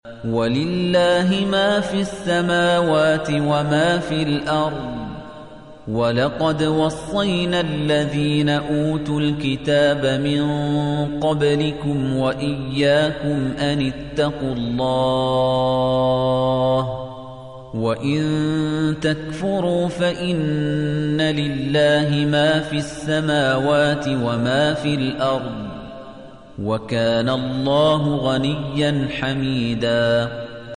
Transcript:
وَلِلَّهِ مَا فِي السَّمَاوَاتِ وَمَا فِي الْأَرْضِ ۗ وَلَقَدْ وَصَّيْنَا الَّذِينَ أُوتُوا الْكِتَابَ مِن قَبْلِكُمْ وَإِيَّاكُمْ أَنِ اتَّقُوا اللَّهَ ۚ وَإِن تَكْفُرُوا فَإِنَّ لِلَّهِ مَا فِي السَّمَاوَاتِ وَمَا فِي الْأَرْضِ ۚ وَكَانَ اللَّهُ غَنِيًّا حَمِيدًا.